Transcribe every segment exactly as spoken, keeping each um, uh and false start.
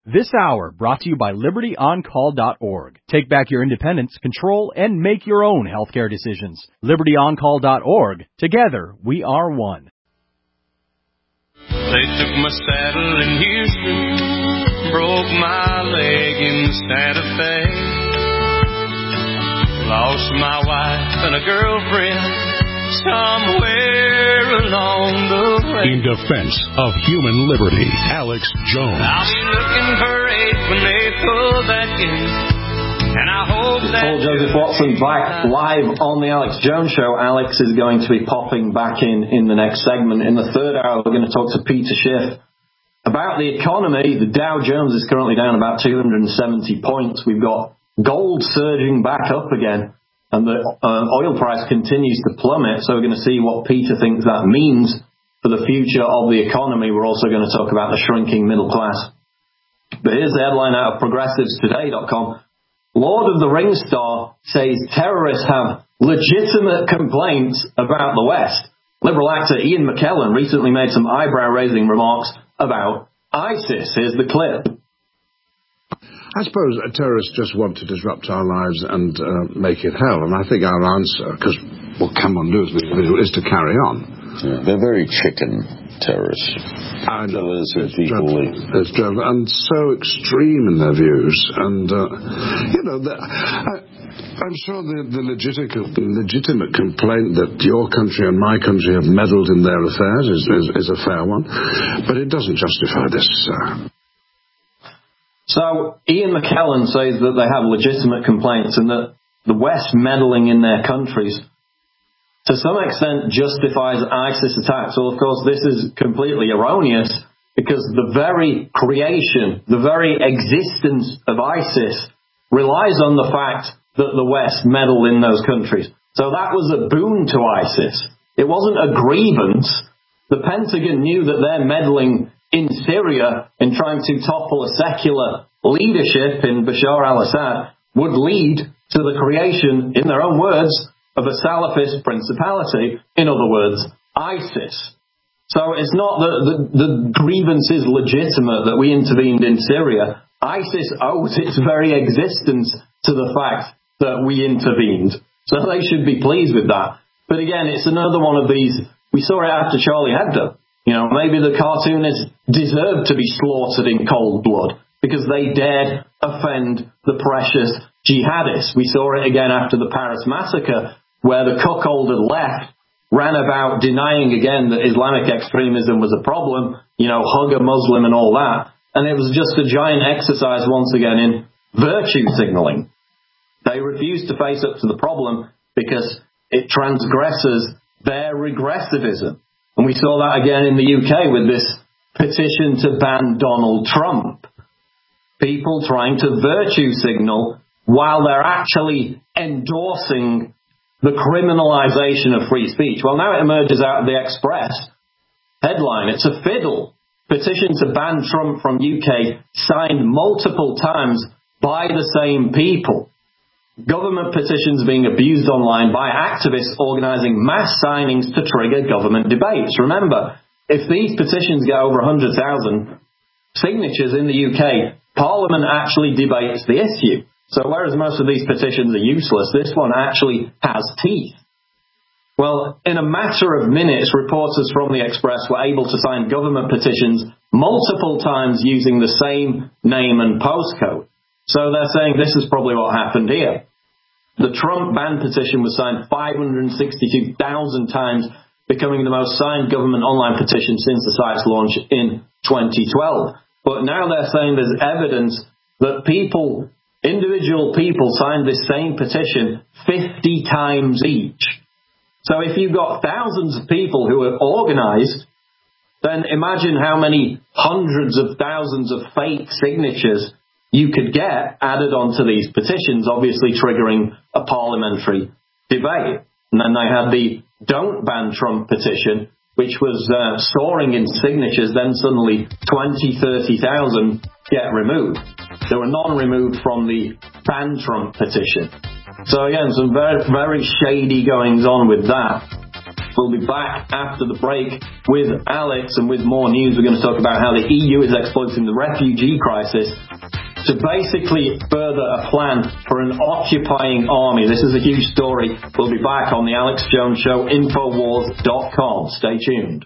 This hour brought to you by Liberty On Call dot org. Take back your independence, control, and make your own healthcare decisions. Liberty On Call dot org. Together, we are one. They took my saddle in Houston, broke my leg in Santa Fe, lost my wife and a girlfriend somewhere along the way. In defense of human liberty, Alex Jones. I'll be looking for eight when they pull that gate, and I hope that... Paul Joseph Watson back live on the Alex Jones Show. Alex is going to be popping back in in the next segment. In the third hour, we're going to talk to Peter Schiff about the economy. The Dow Jones is currently down about two hundred seventy points. We've got gold surging back up again, and the uh, oil price continues to plummet, so we're going to see what Peter thinks that means for the future of the economy. We're also going to talk about the shrinking middle class. But here's the headline out of progressives today dot com. Lord of the Rings star says terrorists have legitimate complaints about the West. Liberal actor Ian McKellen recently made some eyebrow-raising remarks about ISIS. Here's the clip. I suppose terrorists just want to disrupt our lives and uh, make it hell. And I think our answer, because what can one do is to carry on. Yeah, they're very chicken terrorists. I know. It's dreadful. It's dreadful. And so extreme in their views. And, uh, you know, the, I, I'm sure the, the legitimate, legitimate complaint that your country and my country have meddled in their affairs is, is, is a fair one. But it doesn't justify this. Uh, So Ian McKellen says that they have legitimate complaints and that the West meddling in their countries to some extent justifies ISIS attacks. Well, of course, this is completely erroneous because the very creation, the very existence of ISIS relies on the fact that the West meddled in those countries. So that was a boon to ISIS. It wasn't a grievance. The Pentagon knew that they're meddling in Syria in trying to topple a secular leadership in Bashar al-Assad would lead to the creation, in their own words, of a Salafist principality, in other words, ISIS. So it's not that the, the grievance is legitimate that we intervened in Syria. ISIS owes its very existence to the fact that we intervened. So they should be pleased with that. But again, it's another one of these, we saw it after Charlie Hebdo. You know, maybe the cartoonists deserved to be slaughtered in cold blood because they dared offend the precious jihadists. We saw it again after the Paris massacre, where the cuckold had left, ran about denying again that Islamic extremism was a problem, you know, hug a Muslim and all that. And it was just a giant exercise once again in virtue signaling. They refused to face up to the problem because it transgresses their regressivism. And we saw that again in the U K with this petition to ban Donald Trump. People trying to virtue signal while they're actually endorsing the criminalization of free speech. Well, now it emerges out of the Express headline. It's a fiddle. Petition to ban Trump from U K signed multiple times by the same people. Government petitions being abused online by activists organising mass signings to trigger government debates. Remember, if these petitions get over one hundred thousand signatures in the U K, Parliament actually debates the issue. So whereas most of these petitions are useless, this one actually has teeth. Well, in a matter of minutes, reporters from the Express were able to sign government petitions multiple times using the same name and postcode. So they're saying this is probably what happened here. The Trump ban petition was signed five hundred sixty-two thousand times, becoming the most signed government online petition since the site's launch in twenty twelve. But now they're saying there's evidence that people, individual people signed this same petition fifty times each. So if you've got thousands of people who are organized, then imagine how many hundreds of thousands of fake signatures you could get added onto these petitions, obviously triggering a parliamentary debate. And then they had the Don't Ban Trump petition, which was uh, soaring in signatures, then suddenly twenty, thirty thousand get removed. They were none removed from the Ban Trump petition. So again, some very, very shady goings on with that. We'll be back after the break with Alex and with more news. We're going to talk about how the E U is exploiting the refugee crisis to basically further a plan for an occupying army. This is a huge story. We'll be back on the Alex Jones Show, Infowars dot com. Stay tuned.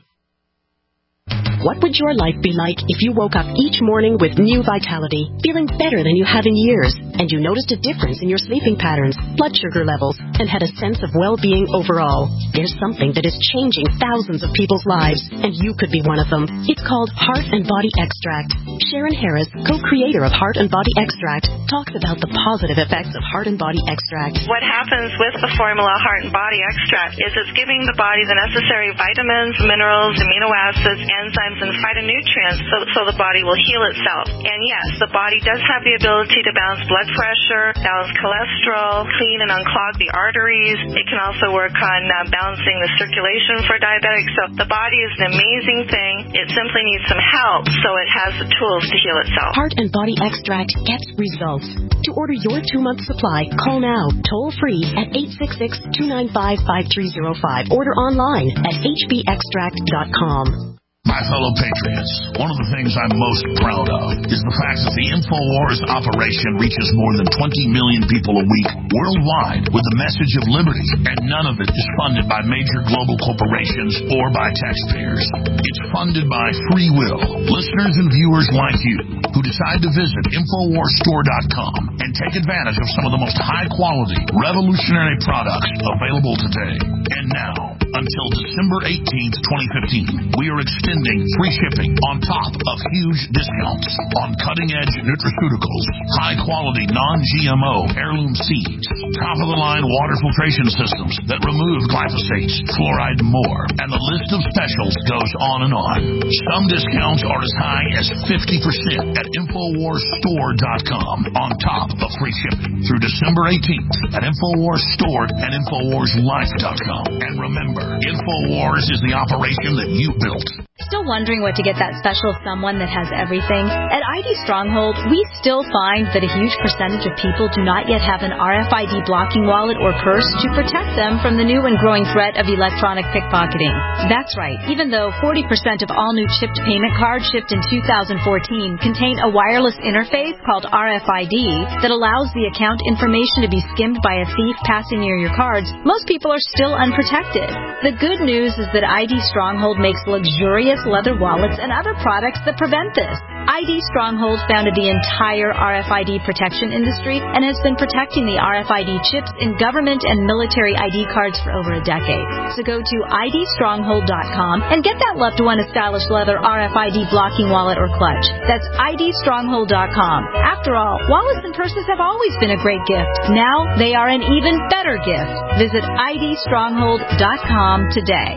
What would your life be like if you woke up each morning with new vitality, feeling better than you have in years, and you noticed a difference in your sleeping patterns, blood sugar levels, and had a sense of well-being overall? There's something that is changing thousands of people's lives, and you could be one of them. It's called Heart and Body Extract. Sharon Harris, co-creator of Heart and Body Extract, talks about the positive effects of Heart and Body Extract. What happens with the formula Heart and Body Extract is it's giving the body the necessary vitamins, minerals, amino acids, enzymes, and phytonutrients so, so the body will heal itself. And yes, the body does have the ability to balance blood pressure, balance cholesterol, clean and unclog the arteries. It can also work on uh, balancing the circulation for diabetics. So the body is an amazing thing. It simply needs some help so it has the tools to heal itself. Heart and Body Extract gets results. To order your two-month supply, call now, toll-free at eight six six, two nine five, five three zero five. Order online at h b extract dot com. My fellow patriots, one of the things I'm most proud of is the fact that the InfoWars operation reaches more than twenty million people a week worldwide with the message of liberty, and none of it is funded by major global corporations or by taxpayers. It's funded by free will, listeners and viewers like you who decide to visit Infowars Store dot com and take advantage of some of the most high-quality, revolutionary products available today. And now, until December eighteenth, twenty fifteen, we are extending free shipping on top of huge discounts on cutting-edge nutraceuticals, high-quality non-G M O heirloom seeds, top-of-the-line water filtration systems that remove glyphosates, fluoride, and more. And the list of specials goes on and on. Some discounts are as high as fifty percent at Infowars Store dot com on top of free shipping through December eighteenth at Infowars Store and Infowars Life dot com. And remember, Infowars is the operation that you built. Still wondering what to get that special someone that has everything? At I D Stronghold, we still find that a huge percentage of people do not yet have an R F I D blocking wallet or purse to protect them from the new and growing threat of electronic pickpocketing. That's right. Even though forty percent of all new chipped payment cards shipped in two thousand fourteen contain a wireless interface called R F I D that allows the account information to be skimmed by a thief passing near your cards, most people are still unprotected. The good news is that I D Stronghold makes luxurious leather wallets and other products that prevent this. I D Stronghold founded the entire R F I D protection industry and has been protecting the R F I D chips in government and military I D cards for over a decade. So go to I D stronghold dot com and get that loved one a stylish leather R F I D blocking wallet or clutch. That's I D stronghold dot com. After all, wallets and purses have always been a great gift. Now they are an even better gift. Visit I D stronghold dot com today.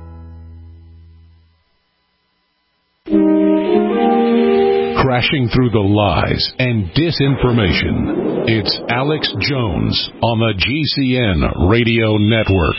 Crashing through the lies and disinformation. It's Alex Jones on the G C N Radio Network.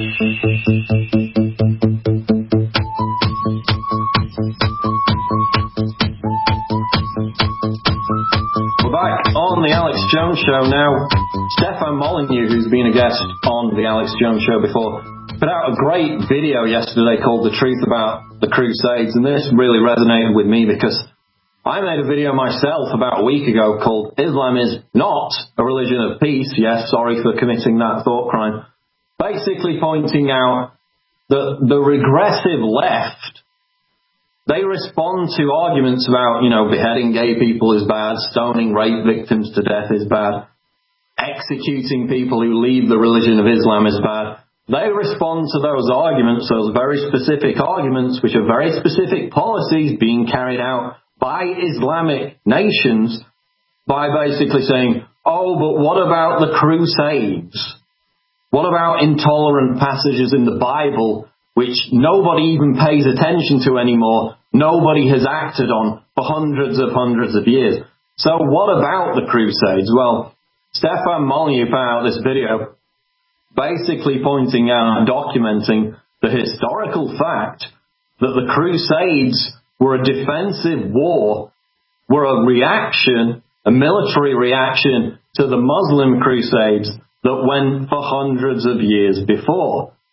We're back on the Alex Jones Show now. Stefan Molyneux, who's been a guest on the Alex Jones Show before, put out a great video yesterday called The Truth About the Crusades, and this really resonated with me because I made a video myself about a week ago called Islam is Not a Religion of Peace. Yes, sorry for committing that thought crime. Basically pointing out that the regressive left, they respond to arguments about, you know, beheading gay people is bad, stoning rape victims to death is bad, executing people who leave the religion of Islam is bad. They respond to those arguments, those very specific arguments, which are very specific policies being carried out by Islamic nations, by basically saying, oh, but what about the Crusades? What about intolerant passages in the Bible which nobody even pays attention to anymore, nobody has acted on for hundreds of hundreds of years? So what about the Crusades? Well, Stefan Molyneux put out this video basically pointing out and documenting the historical fact that the Crusades were a defensive war, were a reaction, a military reaction to the Muslim Crusades that went for hundreds of years before.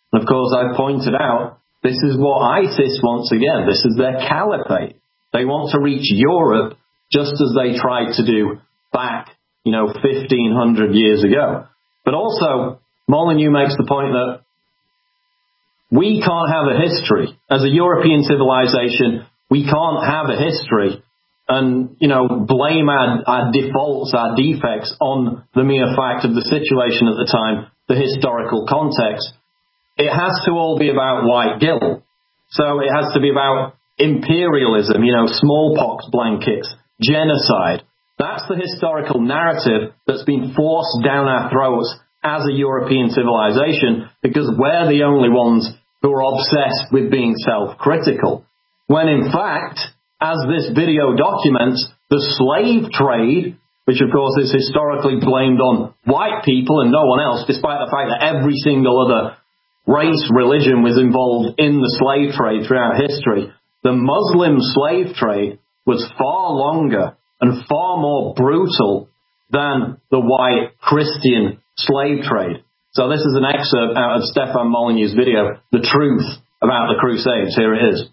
Of course, I pointed out, this is what ISIS wants again. This is their caliphate. They want to reach Europe just as they tried to do back, you know, fifteen hundred years ago. But also, Molyneux makes the point that we can't have a history. As a European civilization, we can't have a history and, you know, blame our, our defaults, our defects on the mere fact of the situation at the time, the historical context. It has to all be about white guilt. So it has to be about imperialism, you know, smallpox blankets, genocide. That's the historical narrative that's been forced down our throats as a European civilization because we're the only ones who are obsessed with being self-critical. When in fact, as this video documents, the slave trade, which of course is historically blamed on white people and no one else, despite the fact that every single other race, religion was involved in the slave trade throughout history, the Muslim slave trade was far longer and far more brutal than the white Christian slave trade. So this is an excerpt out of Stefan Molyneux's video, The Truth About the Crusades. Here it is.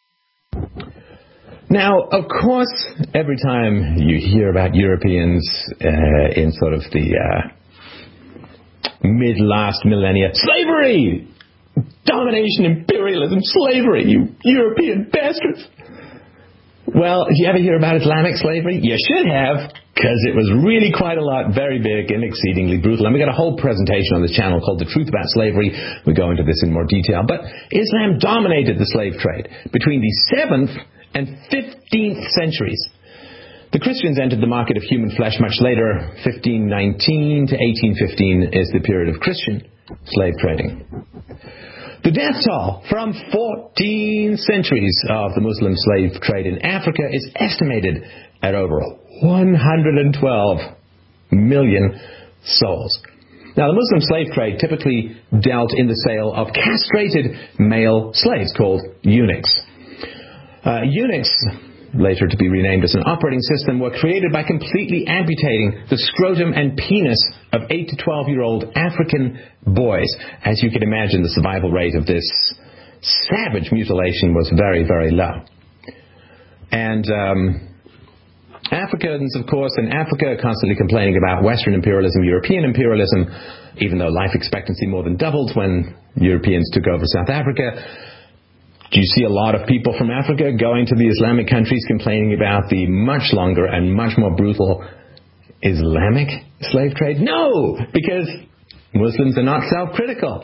Now, of course, every time you hear about Europeans uh, in sort of the uh, mid-last millennia, slavery, domination, imperialism, slavery, you European bastards. Well, did you ever hear about Islamic slavery? You should have, because it was really quite a lot, very big and exceedingly brutal. And we got a whole presentation on this channel called The Truth About Slavery. We go into this in more detail. But Islam dominated the slave trade between the seventh and fifteenth centuries. The Christians entered the market of human flesh much later. fifteen nineteen to eighteen fifteen is the period of Christian slave trading. The death toll from fourteen centuries of the Muslim slave trade in Africa is estimated at over one hundred twelve million souls. Now, the Muslim slave trade typically dealt in the sale of castrated male slaves called eunuchs. Uh, eunuchs, later to be renamed as an operating system, were created by completely amputating the scrotum and penis of eight to twelve-year-old African boys. As you can imagine, the survival rate of this savage mutilation was very, very low. And um, Africans, of course, in Africa are constantly complaining about Western imperialism, European imperialism, even though life expectancy more than doubled when Europeans took over South Africa. Do you see a lot of people from Africa going to the Islamic countries complaining about the much longer and much more brutal Islamic slave trade? No, because Muslims are not self-critical.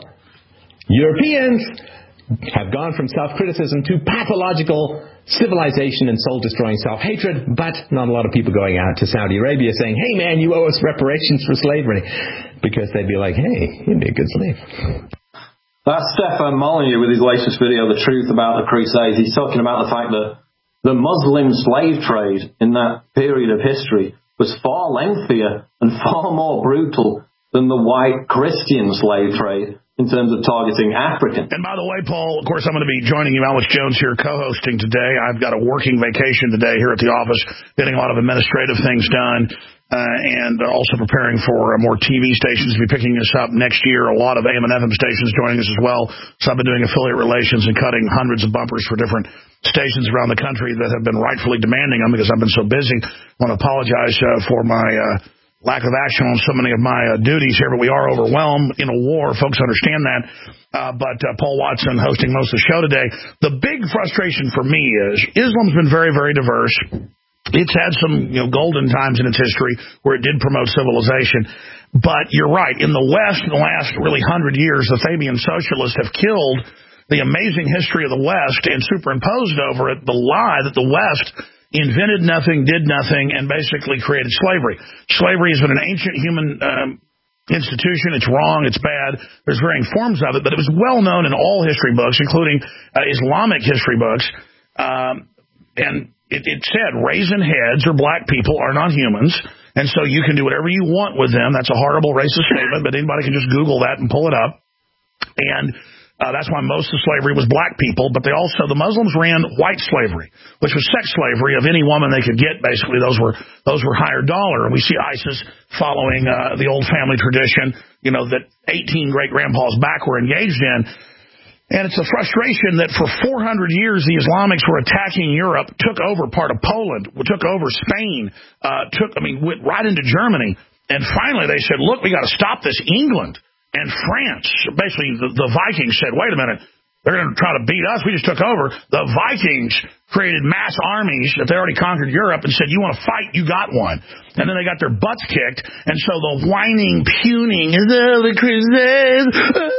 Europeans have gone from self-criticism to pathological civilization and soul-destroying self-hatred, but not a lot of people going out to Saudi Arabia saying, hey man, you owe us reparations for slavery, because they'd be like, hey, you'd be a good slave. That's Stefan Molyneux with his latest video, The Truth About the Crusades. He's talking about the fact that the Muslim slave trade in that period of history was far lengthier and far more brutal than the white Christian slave trade in terms of targeting Africans. And by the way, Paul, of course, I'm going to be joining you, Alex Jones, here co-hosting today. I've got a working vacation today here at the office, getting a lot of administrative things done. Uh, and also preparing for uh, more T V stations to be picking us up next year. A lot of A M and F M stations joining us as well. So I've been doing affiliate relations and cutting hundreds of bumpers for different stations around the country that have been rightfully demanding them because I've been so busy. I want to apologize uh, for my uh, lack of action on so many of my uh, duties here, but we are overwhelmed in a war. Folks understand that. Uh, but uh, Paul Watson hosting most of the show today. The big frustration for me is Islam's been very, very diverse. It's had some, you know, golden times in its history where it did promote civilization. But you're right. In the West, in the last really hundred years, the Fabian socialists have killed the amazing history of the West and superimposed over it the lie that the West invented nothing, did nothing, and basically created slavery. Slavery has been an ancient human um, institution. It's wrong. It's bad. There's varying forms of it, but it was well known in all history books, including uh, Islamic history books. Um, and It, it said raisin heads or black people are not humans, and so you can do whatever you want with them. That's a horrible racist statement, but anybody can just Google that and pull it up. And Uh, that's why most of slavery was black people, but they also, the Muslims ran white slavery, which was sex slavery of any woman they could get, basically. Those were those were higher dollar. And we see ISIS following uh, the old family tradition, you know, that eighteen great-grandpas back were engaged in. And it's a frustration that for four hundred years, the Islamics were attacking Europe, took over part of Poland, took over Spain, uh, took, I mean, went right into Germany. And finally they said, look, we got to stop this. England and France, basically the, the Vikings said, wait a minute, they're going to try to beat us. We just took over. The Vikings created mass armies that they already conquered Europe and said, you want to fight? You got one. And then they got their butts kicked. And so the whining, puning, oh, the Crusades,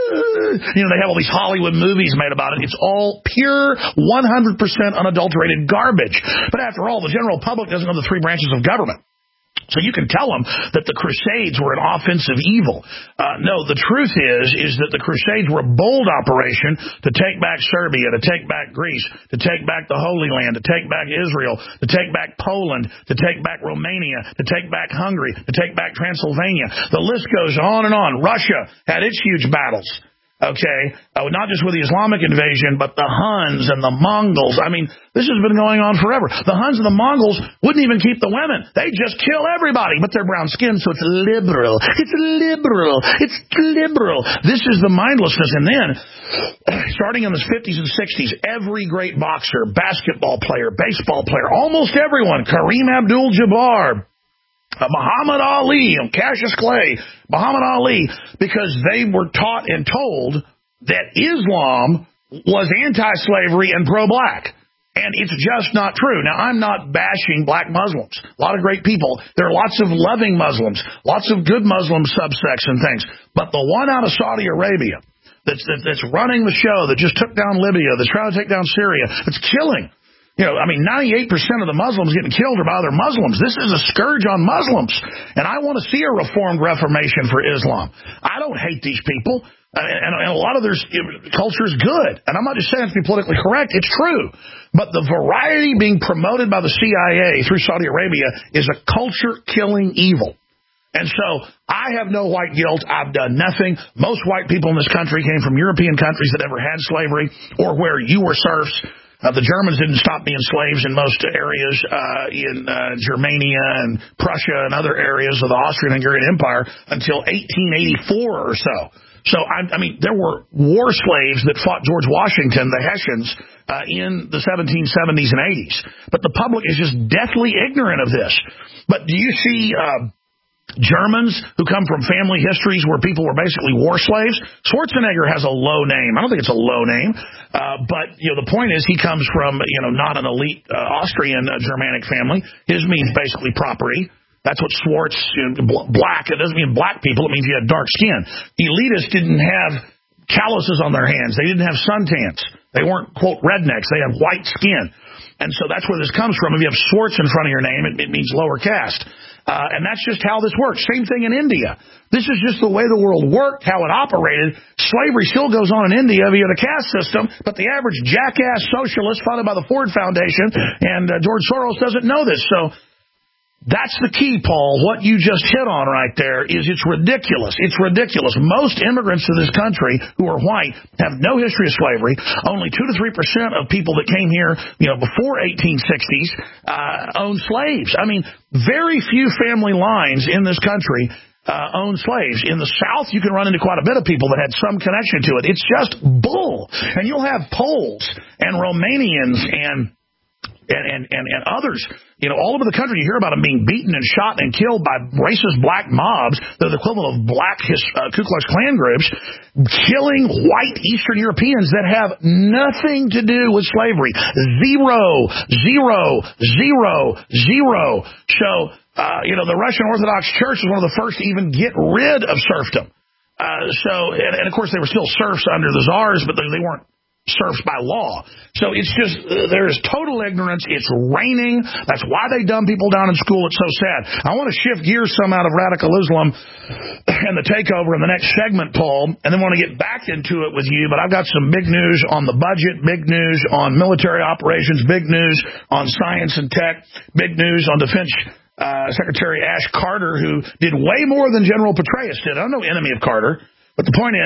oh. You know, they have all these Hollywood movies made about it. It's all pure, one hundred percent unadulterated garbage. But after all, the general public doesn't know the three branches of government. So you can tell them that the Crusades were an offensive evil. Uh, no, the truth is, is that the Crusades were a bold operation to take back Serbia, to take back Greece, to take back the Holy Land, to take back Israel, to take back Poland, to take back Romania, to take back Hungary, to take back Transylvania. The list goes on and on. Russia had its huge battles. Okay, uh, not just with the Islamic invasion, but the Huns and the Mongols. I mean, this has been going on forever. The Huns and the Mongols wouldn't even keep the women. They just kill everybody, but they're brown skinned, so it's liberal. It's liberal. It's liberal. This is the mindlessness. And then, starting in the fifties and sixties, every great boxer, basketball player, baseball player, almost everyone, Kareem Abdul-Jabbar, Uh, Muhammad Ali, Cassius Clay, Muhammad Ali, because they were taught and told that Islam was anti-slavery and pro-black. And it's just not true. Now, I'm not bashing black Muslims. A lot of great people. There are lots of loving Muslims, lots of good Muslim subsects and things. But the one out of Saudi Arabia that's, that's running the show, that just took down Libya, that's trying to take down Syria, that's killing. You know, I mean, ninety-eight percent of the Muslims getting killed are by other Muslims. This is a scourge on Muslims. And I want to see a reformed reformation for Islam. I don't hate these people. And, and, and a lot of their culture is good. And I'm not just saying it to be politically correct. It's true. But the variety being promoted by the C I A through Saudi Arabia is a culture-killing evil. And so I have no white guilt. I've done nothing. Most white people in this country came from European countries that never had slavery or where you were serfs. Uh, the Germans didn't stop being slaves in most areas uh, in uh, Germania and Prussia and other areas of the Austrian-Hungarian Empire until eighteen eighty-four or so. So, I, I mean, there were war slaves that fought George Washington, the Hessians, uh, in the seventeen seventies and eighties. But the public is just deathly ignorant of this. But do you see Uh, Germans who come from family histories where people were basically war slaves? Schwarzenegger has a low name. I don't think it's a low name. Uh, but, you know, the point is he comes from, you know, not an elite uh, Austrian uh, Germanic family. His means basically property. That's what Schwartz, you know, black. It doesn't mean black people. It means he had dark skin. Elitists didn't have calluses on their hands. They didn't have suntans. They weren't, quote, rednecks. They had white skin. And so that's where this comes from. If you have Schwartz in front of your name, it, it means lower caste. Uh, and that's just how this works. Same thing in India. This is just the way the world worked, how it operated. Slavery still goes on in India via the caste system, but the average jackass socialist funded by the Ford Foundation and uh, George Soros doesn't know this. So that's the key, Paul. What you just hit on right there is it's ridiculous. It's ridiculous. Most immigrants to this country who are white have no history of slavery. Only two to three percent of people that came here, you know, before eighteen sixties uh, owned slaves. I mean, very few family lines in this country uh, own slaves. In the South, you can run into quite a bit of people that had some connection to it. It's just bull. And you'll have Poles and Romanians and And, and, and, and others, you know, all over the country, you hear about them being beaten and shot and killed by racist black mobs. They're the equivalent of black his, uh, Ku Klux Klan groups, killing white Eastern Europeans that have nothing to do with slavery. Zero, zero, zero, zero. So, uh, you know, the Russian Orthodox Church was one of the first to even get rid of serfdom. Uh, so, and, and of course, they were still serfs under the czars, but they, they weren't serfs by law. So it's just, uh, there is total ignorance. It's raining. That's why they dumb people down in school. It's so sad. I want to shift gears some out of radical Islam and the takeover in the next segment, Paul, and then want to get back into it with you. But I've got some big news on the budget, big news on military operations, big news on science and tech, big news on defense uh, Secretary Ash Carter, who did way more than General Petraeus did. I'm no enemy of Carter, but the point is,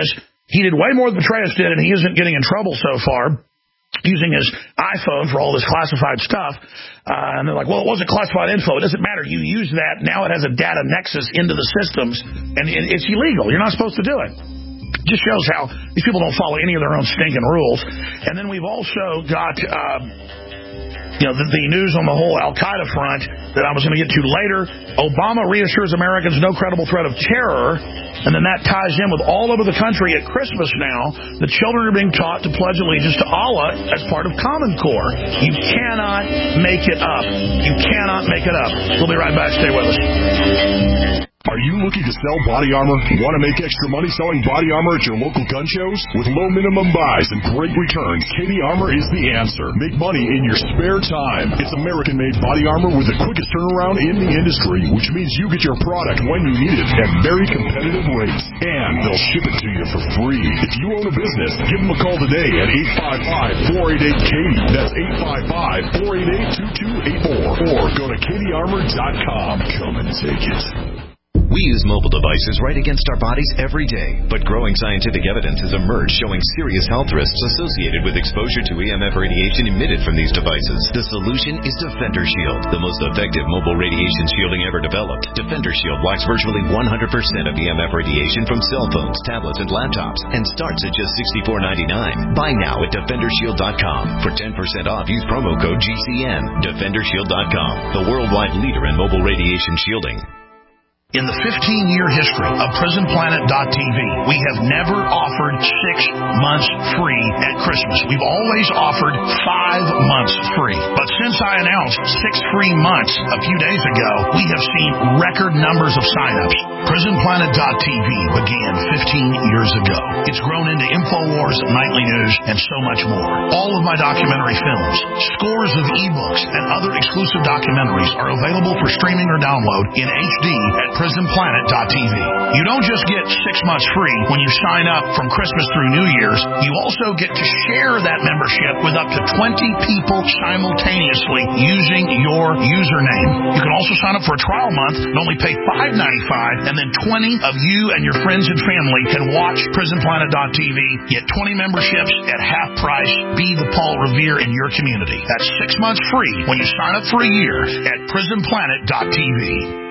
He did way more than Petraeus did, and he isn't getting in trouble so far using his iPhone for all this classified stuff. Uh, and they're like, well, it wasn't classified info. It doesn't matter. You use that. Now it has a data nexus into the systems, and it's illegal. You're not supposed to do it. Just shows how these people don't follow any of their own stinking rules. And then we've also got... Uh, You know, the, the news on the whole Al-Qaeda front that I was going to get to later. Obama reassures Americans no credible threat of terror. And then that ties in with all over the country at Christmas now. The children are being taught to pledge allegiance to Allah as part of Common Core. You cannot make it up. You cannot make it up. We'll be right back. Stay with us. Are you looking to sell body armor? Want to make extra money selling body armor at your local gun shows? With low minimum buys and great returns, K D Armor is the answer. Make money in your spare time. It's American-made body armor with the quickest turnaround in the industry, which means you get your product when you need it at very competitive rates. And they'll ship it to you for free. If you own a business, give them a call today at eight five five, four eight eight, K D Y. That's eight five five, four eight eight, two two eight four. Or go to K D armor dot com. Come and take it. We use mobile devices right against our bodies every day, but growing scientific evidence has emerged showing serious health risks associated with exposure to E M F radiation emitted from these devices. The solution is Defender Shield, the most effective mobile radiation shielding ever developed. Defender Shield blocks virtually one hundred percent of E M F radiation from cell phones, tablets, and laptops, and starts at just sixty-four ninety-nine. Buy now at defender shield dot com. For ten percent off, use promo code G C N. defender shield dot com, the worldwide leader in mobile radiation shielding. In the fifteen-year history of prison planet dot T V, we have never offered six months free at Christmas. We've always offered five months free. But since I announced six free months a few days ago, we have seen record numbers of signups. prison planet dot T V began fifteen years ago. It's grown into InfoWars, Nightly News, and so much more. All of my documentary films, scores of ebooks, and other exclusive documentaries are available for streaming or download in H D at prison planet dot T V. You don't just get six months free when you sign up from Christmas through New Year's. You also get to share that membership with up to twenty people simultaneously using your username. You can also sign up for a trial month and only pay five ninety-five, and then twenty of you and your friends and family can watch prison planet dot T V. Get twenty memberships at half price. Be the Paul Revere in your community. That's six months free when you sign up for a year at prison planet dot T V.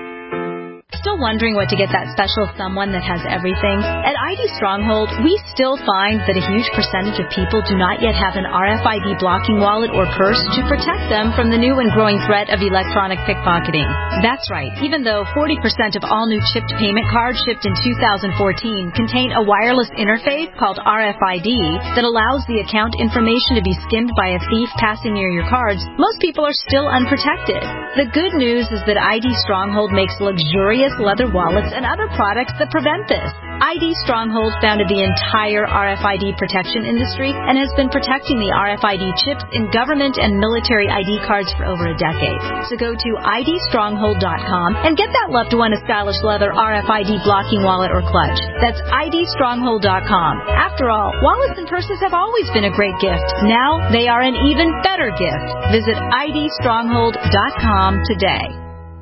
Still wondering what to get that special someone that has everything? At I D Stronghold, we still find that a huge percentage of people do not yet have an R F I D blocking wallet or purse to protect them from the new and growing threat of electronic pickpocketing. That's right. Even though forty percent of all new chipped payment cards shipped in two thousand fourteen contain a wireless interface called R F I D that allows the account information to be skimmed by a thief passing near your cards, most people are still unprotected. The good news is that I D Stronghold makes luxurious leather wallets and other products that prevent this. I D Stronghold founded the entire R F I D protection industry and has been protecting the R F I D chips in government and military I D cards for over a decade. So go to I D stronghold dot com and get that loved one a stylish leather R F I D blocking wallet or clutch. That's I D stronghold dot com. After all, wallets and purses have always been a great gift. Now they are an even better gift. Visit I D stronghold dot com today.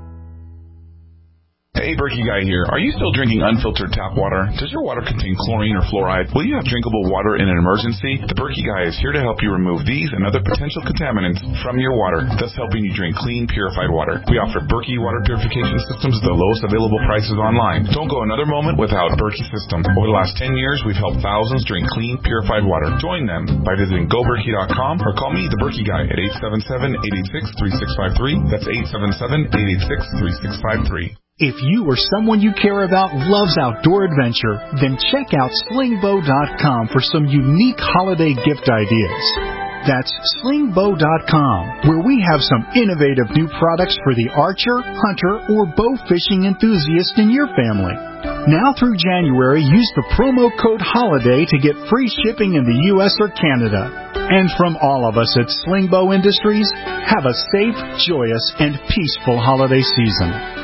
Hey, Berkey Guy here. Are you still drinking unfiltered tap water? Does your water contain chlorine or fluoride? Will you have drinkable water in an emergency? The Berkey Guy is here to help you remove these and other potential contaminants from your water, thus helping you drink clean, purified water. We offer Berkey water purification systems at the lowest available prices online. Don't go another moment without Berkey system. Over the last ten years, we've helped thousands drink clean, purified water. Join them by visiting go berkey dot com or call me, the Berkey Guy, at eight seven seven, eight eight six, three six five three. That's eight seven seven, eight eight six, three six five three. If you or someone you care about loves outdoor adventure, then check out sling bow dot com for some unique holiday gift ideas. That's sling bow dot com, where we have some innovative new products for the archer, hunter, or bow fishing enthusiast in your family. Now through January, use the promo code HOLIDAY to get free shipping in the U S or Canada. And from all of us at Sling Bow Industries, have a safe, joyous, and peaceful holiday season.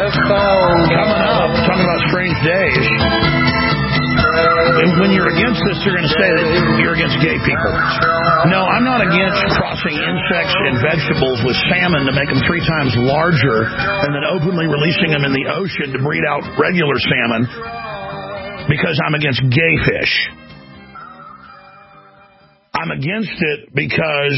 Days. And when you're against this this, you're going to say that you're against gay people. No, I'm not against crossing insects and vegetables with salmon to make them three times larger and then openly releasing them in the ocean to breed out regular salmon because I'm against gay fish. I'm against it because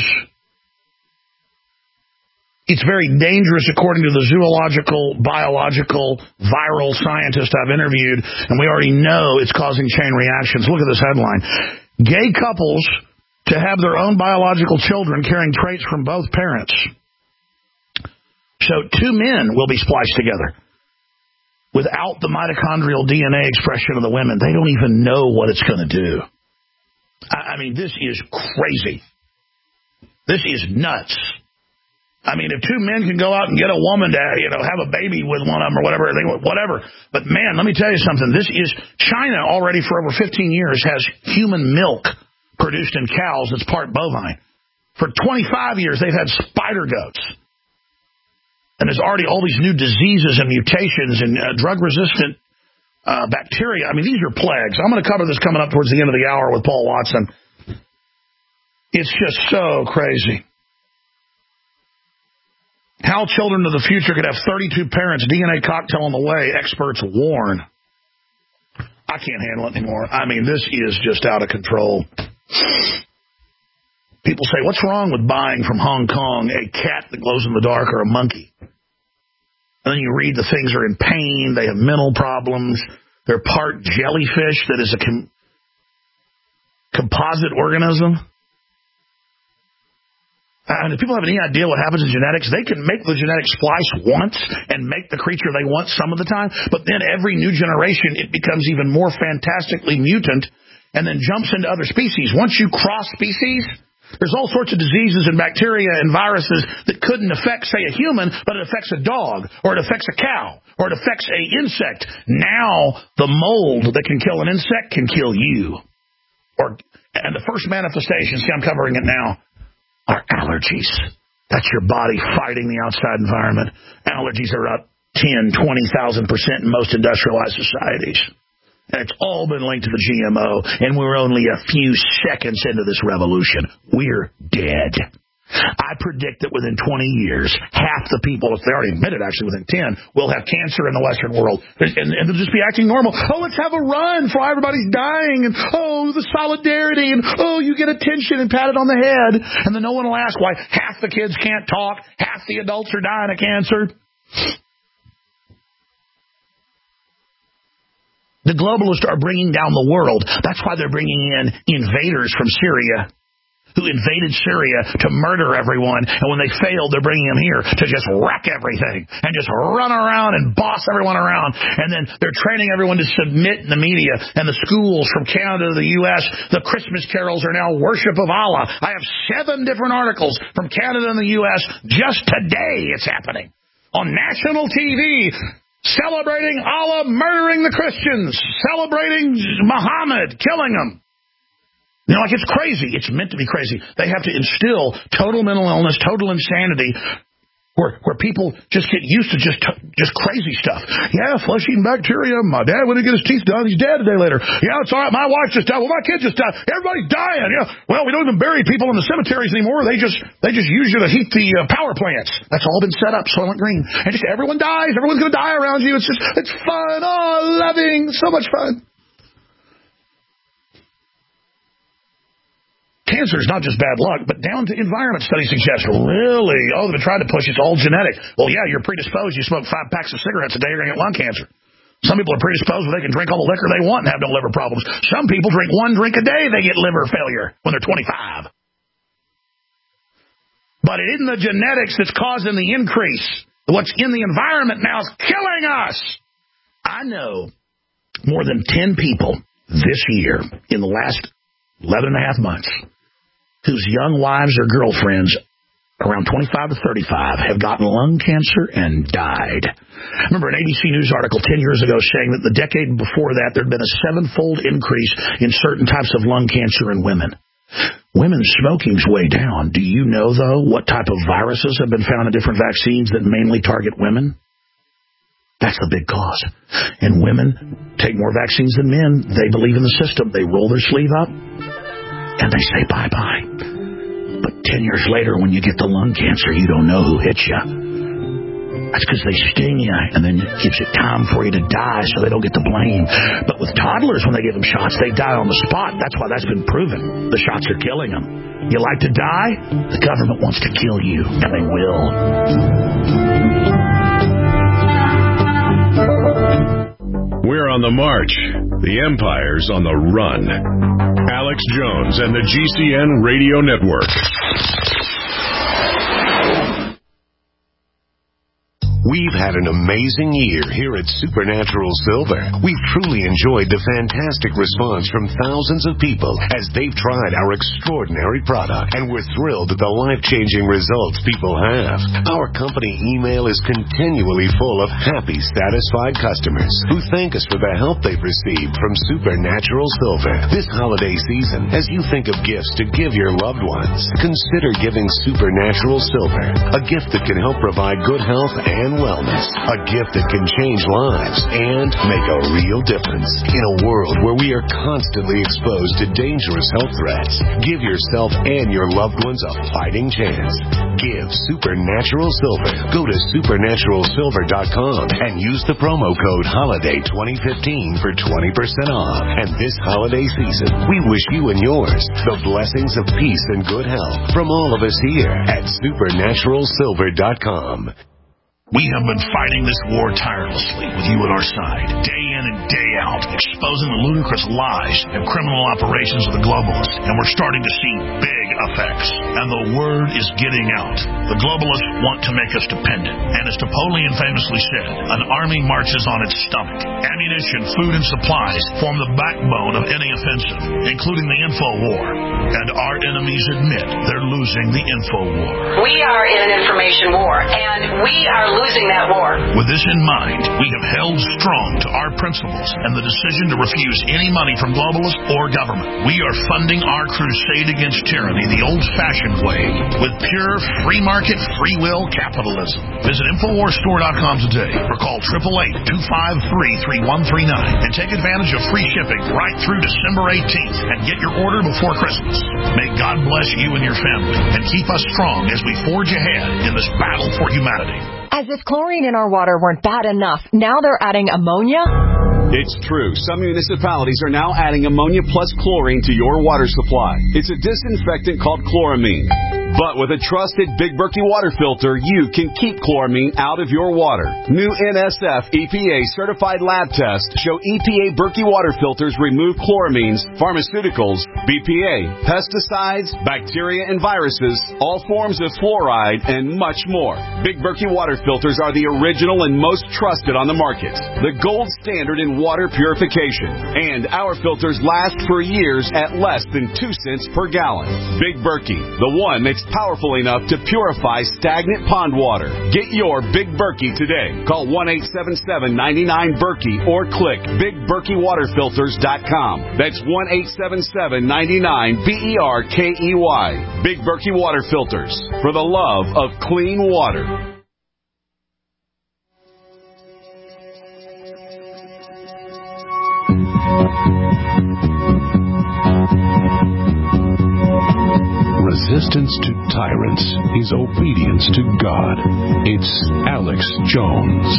it's very dangerous, according to the zoological, biological, viral scientist I've interviewed, and we already know it's causing chain reactions. Look at this headline. Gay couples to have their own biological children carrying traits from both parents. So two men will be spliced together without the mitochondrial D N A expression of the women. They don't even know what it's going to do. I mean, this is crazy. This is nuts. I mean, if two men can go out and get a woman to, you know, have a baby with one of them or whatever, they, whatever. But, man, let me tell you something. This is China already for over fifteen years has human milk produced in cows that's part bovine. For twenty-five years, they've had spider goats. And there's already all these new diseases and mutations and uh, drug-resistant uh, bacteria. I mean, these are plagues. I'm going to cover this coming up towards the end of the hour with Paul Watson. It's just so crazy. How children of the future could have thirty-two parents, D N A cocktail on the way, experts warn. I can't handle it anymore. I mean, this is just out of control. People say, what's wrong with buying from Hong Kong a cat that glows in the dark or a monkey? And then you read the things are in pain, they have mental problems, they're part jellyfish that is a com- composite organism. And if people have any idea what happens in genetics, they can make the genetic splice once and make the creature they want some of the time, but then every new generation, it becomes even more fantastically mutant and then jumps into other species. Once you cross species, there's all sorts of diseases and bacteria and viruses that couldn't affect, say, a human, but it affects a dog, or it affects a cow, or it affects an insect. Now, the mold that can kill an insect can kill you. Or, and the first manifestation, see, I'm covering it now, are allergies. That's your body fighting the outside environment. Allergies are up ten, twenty thousand percent in most industrialized societies. And it's all been linked to the G M O, and we're only a few seconds into this revolution. We're dead. I predict that within twenty years, half the people, if they already admitted actually within ten, will have cancer in the Western world. And, and they'll just be acting normal. Oh, let's have a run for everybody's dying. And, oh, the solidarity. And, oh, you get attention and pat it on the head. And then no one will ask why half the kids can't talk. Half the adults are dying of cancer. The globalists are bringing down the world. That's why they're bringing in invaders from Syria who invaded Syria to murder everyone. And when they failed, they're bringing them here to just wreck everything and just run around and boss everyone around. And then they're training everyone to submit in the media and the schools from Canada to the U S. The Christmas carols are now worship of Allah. I have seven different articles from Canada and the U S just today it's happening on national T V. Celebrating Allah murdering the Christians, celebrating Muhammad killing them. You know, like it's crazy. It's meant to be crazy. They have to instill total mental illness, total insanity, where where people just get used to just just crazy stuff. Yeah, flesh-eating bacteria. My dad went to get his teeth done. He's dead a day later. Yeah, it's all right. My wife just died. Well, my kid just died. Everybody's dying. Yeah. Well, we don't even bury people in the cemeteries anymore. They just they just use you to heat the uh, power plants. That's all been set up. Soylent Green. And just everyone dies. Everyone's going to die around you. It's just it's fun. Oh, loving. So much fun. Cancer is not just bad luck, but down to environment studies suggest, really, oh, they've been trying to push it's all genetic. Well, yeah, you're predisposed. You smoke five packs of cigarettes a day, you're going to get lung cancer. Some people are predisposed where they can drink all the liquor they want and have no liver problems. Some people drink one drink a day, they get liver failure when they're twenty-five. But it isn't the genetics that's causing the increase. What's in the environment now is killing us. I know more than ten people this year in the last eleven and a half months whose young wives or girlfriends around twenty-five to thirty-five have gotten lung cancer and died. I remember an A B C News article ten years ago saying that the decade before that there had been a sevenfold increase in certain types of lung cancer in women. Women's smoking's way down. Do you know, though, what type of viruses have been found in different vaccines that mainly target women? That's the big cause. And women take more vaccines than men. They believe in the system. They roll their sleeve up, and they say bye-bye. But ten years later, when you get the lung cancer, you don't know who hit you. That's because they sting you, and then it gives it time for you to die so they don't get the blame. But with toddlers, when they give them shots, they die on the spot. That's why that's been proven. The shots are killing them. You like to die? The government wants to kill you, and they will. We're on the march. The empire's on the run. Alex Jones and the G C N Radio Network. We've had an amazing year here at Supernatural Silver. We've truly enjoyed the fantastic response from thousands of people as they've tried our extraordinary product, and we're thrilled at the life-changing results people have. Our company email is continually full of happy, satisfied customers who thank us for the help they've received from Supernatural Silver. This holiday season, as you think of gifts to give your loved ones, consider giving Supernatural Silver, a gift that can help provide good health and wellness, a gift that can change lives and make a real difference in a world where we are constantly exposed to dangerous health threats. Give yourself and your loved ones a fighting chance. Give Supernatural Silver. Go to supernatural silver dot com and use the promo code holiday twenty fifteen for twenty percent off. And this holiday season, we wish you and yours the blessings of peace and good health from all of us here at supernatural silver dot com. We have been fighting this war tirelessly with you at our side, day in and day out, exposing the ludicrous lies and criminal operations of the globalists, and we're starting to see big effects. And the word is getting out. The globalists want to make us dependent, and as Napoleon famously said, an army marches on its stomach. Ammunition, food, and supplies form the backbone of any offensive, including the info war. And our enemies admit they're losing the info war. We are in an information war, and we are losing that war. With this in mind, we have held strong to our principles and the decision to refuse any money from globalists or government. We are funding our crusade against tyranny the old-fashioned way, with pure free market, free will capitalism. Visit infowars store dot com today or call eight eight eight, two five three, three one three nine and take advantage of free shipping right through December eighteenth and get your order before Christmas. May God bless you and your family and keep us strong as we forge ahead in this battle for humanity. As if chlorine in our water weren't bad enough, now they're adding ammonia? It's true. Some municipalities are now adding ammonia plus chlorine to your water supply. It's a disinfectant called chloramine. But with a trusted Big Berkey water filter, you can keep chloramine out of your water. New N S F E P A certified lab tests show E P A Berkey water filters remove chloramines, pharmaceuticals, B P A, pesticides, bacteria and viruses, all forms of fluoride, and much more. Big Berkey water filters are the original and most trusted on the market. The gold standard in water purification. And our filters last for years at less than two cents per gallon. Big Berkey, the one that's powerful enough to purify stagnant pond water. Get your Big Berkey today. Call one eight seven seven, nine nine, Berkey or click big berkey water filters dot com. That's one eight seven seven, nine nine, B E R K E Y. Big Berkey Water Filters, for the love of clean water. Resistance to tyrants is obedience to God. It's Alex Jones.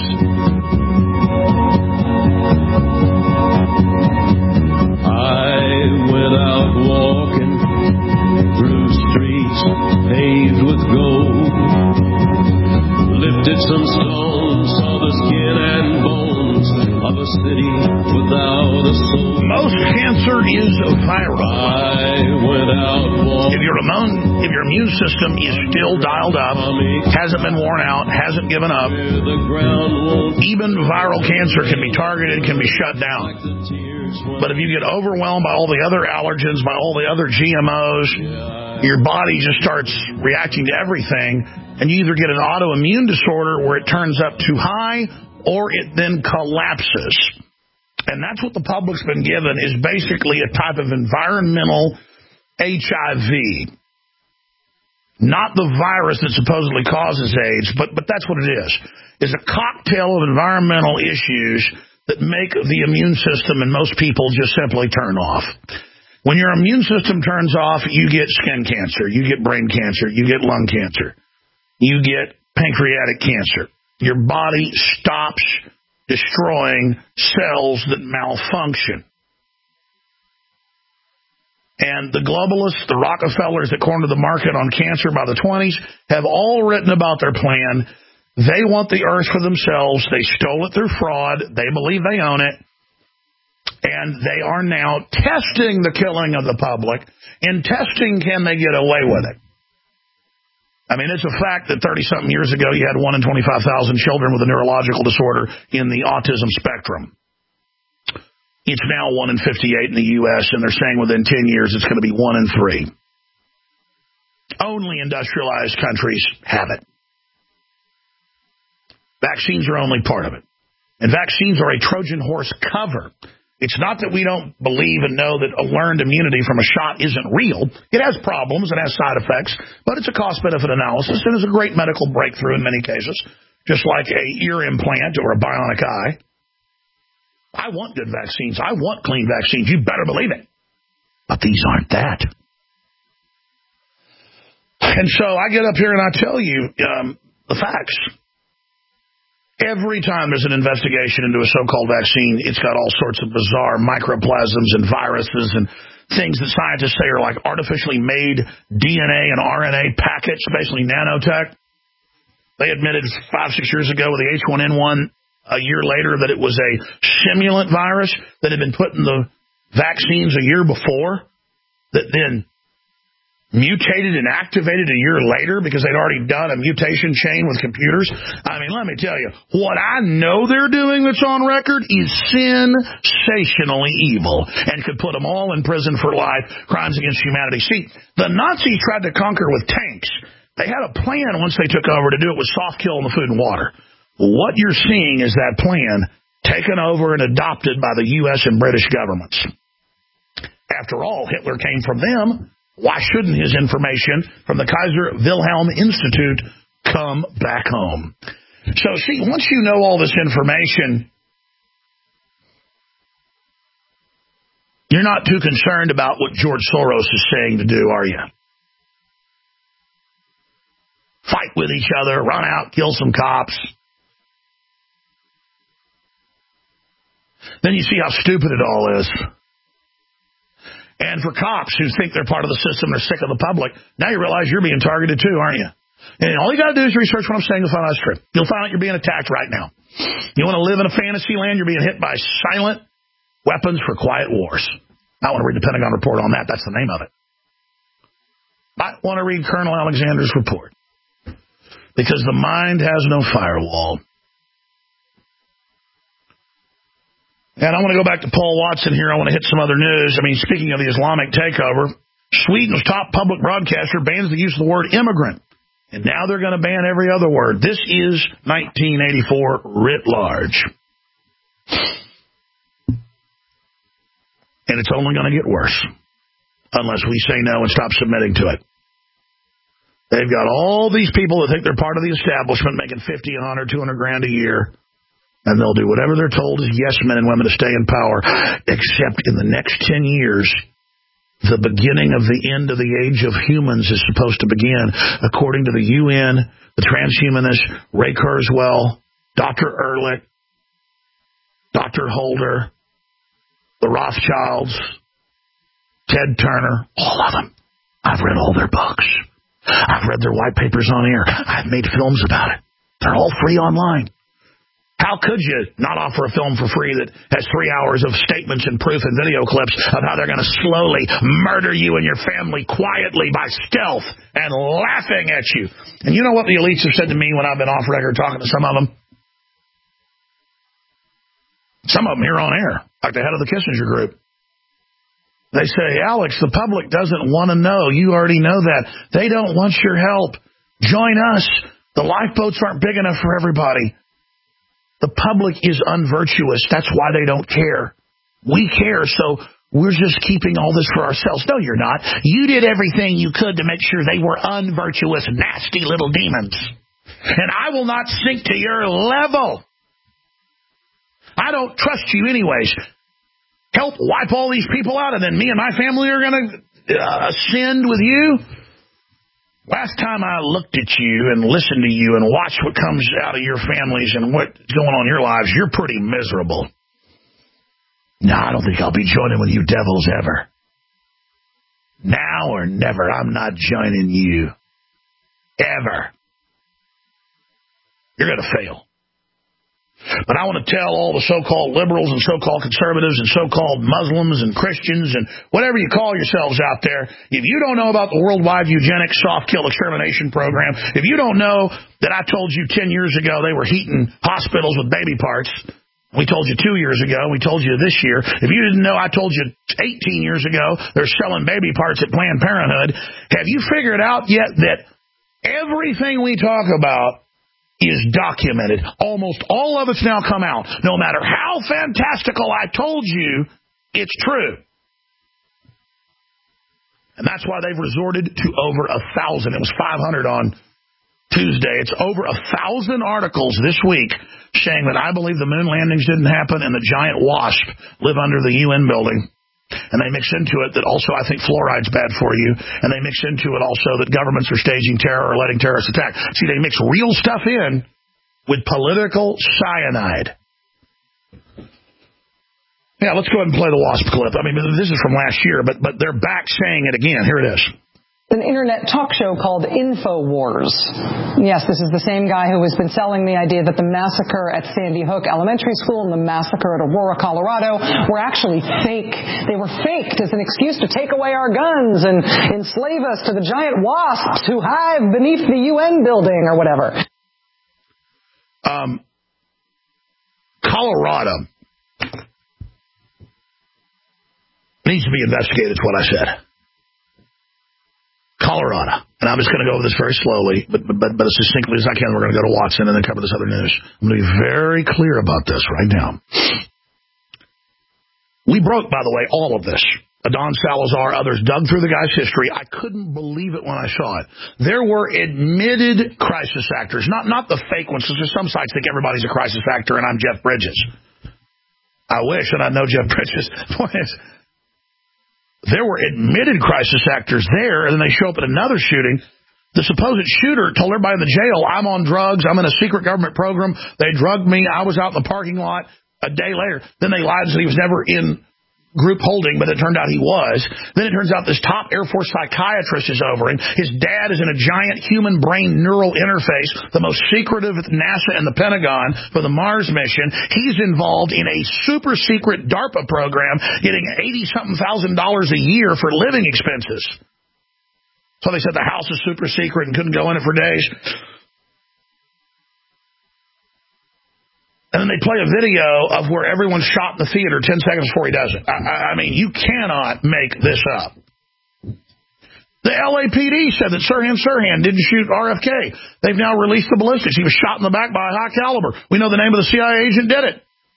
I went out walking through streets paved with gold, lifted some stones, saw the skin and bones of a city without a soul. Most cancer is viral. I went out walking. If your immune, if your immune system is still dialed up, hasn't been worn out, hasn't given up, even viral cancer can be targeted, can be shut down. But if you get overwhelmed by all the other allergens, by all the other G M Os, your body just starts reacting to everything, and you either get an autoimmune disorder where it turns up too high, or it then collapses. And that's what the public's been given, is basically a type of environmental H I V. Not the virus that supposedly causes AIDS, but, but that's what it is. It's a cocktail of environmental issues that make the immune system in most people just simply turn off. When your immune system turns off, you get skin cancer, you get brain cancer, you get lung cancer, you get pancreatic cancer. Your body stops destroying cells that malfunction. And the globalists, the Rockefellers that cornered the market on cancer by the twenties, have all written about their plan. They want the earth for themselves. They stole it through fraud. They believe they own it. And they are now testing the killing of the public and testing can they get away with it. I mean, it's a fact that thirty-something years ago you had one in twenty-five thousand children with a neurological disorder in the autism spectrum. It's now one in fifty-eight in the U S, and they're saying within ten years it's going to be one in three. Only industrialized countries have it. Vaccines are only part of it. And vaccines are a Trojan horse cover. It's not that we don't believe and know that a learned immunity from a shot isn't real. It has problems, it has side effects, but it's a cost-benefit analysis, and it's a great medical breakthrough in many cases, just like a ear implant or a bionic eye. I want good vaccines. I want clean vaccines. You better believe it. But these aren't that. And so I get up here and I tell you um, the facts. Every time there's an investigation into a so-called vaccine, it's got all sorts of bizarre microplasms and viruses and things that scientists say are like artificially made D N A and R N A packets, basically nanotech. They admitted five, six years ago with the H one N one, a year later, that it was a simulant virus that had been put in the vaccines a year before, that then mutated and activated a year later because they'd already done a mutation chain with computers. I mean, let me tell you, what I know they're doing that's on record is sensationally evil and could put them all in prison for life, crimes against humanity. See, the Nazis tried to conquer with tanks. They had a plan once they took over to do it with soft kill in the food and water. What you're seeing is that plan taken over and adopted by the U S and British governments. After all, Hitler came from them. Why shouldn't his information from the Kaiser Wilhelm Institute come back home? So, see, once you know all this information, you're not too concerned about what George Soros is saying to do, are you? Fight with each other, run out, kill some cops. Then you see how stupid it all is. And for cops who think they're part of the system, they're sick of the public, now you realize you're being targeted too, aren't you? And all you got to do is research what I'm saying to find out it's true. You'll find out you're being attacked right now. You want to live in a fantasy land, you're being hit by silent weapons for quiet wars. I want to read the Pentagon report on that. That's the name of it. I want to read Colonel Alexander's report. Because the mind has no firewall. And I want to go back to Paul Watson here. I want to hit some other news. I mean, speaking of the Islamic takeover, Sweden's top public broadcaster bans the use of the word immigrant. And now they're going to ban every other word. This is nineteen eighty-four writ large. And it's only going to get worse unless we say no and stop submitting to it. They've got all these people that think they're part of the establishment making fifty, a hundred, two hundred grand a year. And they'll do whatever they're told as yes men and women to stay in power, except in the next ten years, the beginning of the end of the age of humans is supposed to begin, according to the U N, the transhumanists, Ray Kurzweil, Doctor Ehrlich, Doctor Holder, the Rothschilds, Ted Turner, all of them. I've read all their books. I've read their white papers on air. I've made films about it. They're all free online. How could you not offer a film for free that has three hours of statements and proof and video clips of how they're going to slowly murder you and your family quietly by stealth and laughing at you? And you know what the elites have said to me when I've been off record talking to some of them? Some of them here on air, like the head of the Kissinger Group. They say, Alex, the public doesn't want to know. You already know that. They don't want your help. Join us. The lifeboats aren't big enough for everybody. The public is unvirtuous. That's why they don't care. We care, so we're just keeping all this for ourselves. No, you're not. You did everything you could to make sure they were unvirtuous, nasty little demons. And I will not sink to your level. I don't trust you anyways. Help wipe all these people out, and then me and my family are going to uh, ascend with you? Last time I looked at you and listened to you and watched what comes out of your families and what's going on in your lives, you're pretty miserable. No, I don't think I'll be joining with you devils ever. Now or never, I'm not joining you. Ever. You're going to fail. But I want to tell all the so-called liberals and so-called conservatives and so-called Muslims and Christians and whatever you call yourselves out there, if you don't know about the worldwide eugenics soft kill extermination program, if you don't know that I told you ten years ago they were heating hospitals with baby parts, we told you two years ago, we told you this year, if you didn't know I told you eighteen years ago they're selling baby parts at Planned Parenthood, have you figured out yet that everything we talk about is documented? Almost all of it's now come out. No matter how fantastical I told you, it's true. And that's why they've resorted to over a thousand. It was five hundred on Tuesday. It's over a thousand articles this week saying that I believe the moon landings didn't happen and the giant wasp live under the U N building. And they mix into it that also I think fluoride's bad for you. And they mix into it also that governments are staging terror or letting terrorists attack. See, they mix real stuff in with political cyanide. Yeah, let's go ahead and play the WASP clip. I mean, this is from last year, but but they're back saying it again. Here it is. An internet talk show called InfoWars. Yes, this is the same guy who has been selling the idea that the massacre at Sandy Hook Elementary School and the massacre at Aurora, Colorado were actually fake. They were faked as an excuse to take away our guns and enslave us to the giant wasps who hive beneath the U N building or whatever. Um, Colorado needs to be investigated, is what I said. Colorado. And I'm just going to go over this very slowly, but, but, but as succinctly as I can. We're going to go to Watson and then cover this other news. I'm going to be very clear about this right now. We broke, by the way, all of this. Adon Salazar, others dug through the guy's history. I couldn't believe it when I saw it. There were admitted crisis actors, not, not the fake ones, because some sites think everybody's a crisis actor and I'm Jeff Bridges. I wish, and I know Jeff Bridges. Point is, there were admitted crisis actors there, and then they show up at another shooting. The supposed shooter told everybody in the jail, I'm on drugs, I'm in a secret government program, they drugged me, I was out in the parking lot. A day later, then they lied and said he was never in group holding, but it turned out he was. Then it turns out this top Air Force psychiatrist is over him. His dad is in a giant human brain neural interface, the most secretive at NASA and the Pentagon for the Mars mission. He's involved in a super secret DARPA program, getting eighty-something thousand dollars a year for living expenses. So they said the house is super secret and couldn't go in it for days. And then they play a video of where everyone's shot in the theater ten seconds before he does it. I, I mean, you cannot make this up. The L A P D said that Sirhan Sirhan didn't shoot R F K. They've now released the ballistics. He was shot in the back by a high caliber. We know the name of the C I A agent did it.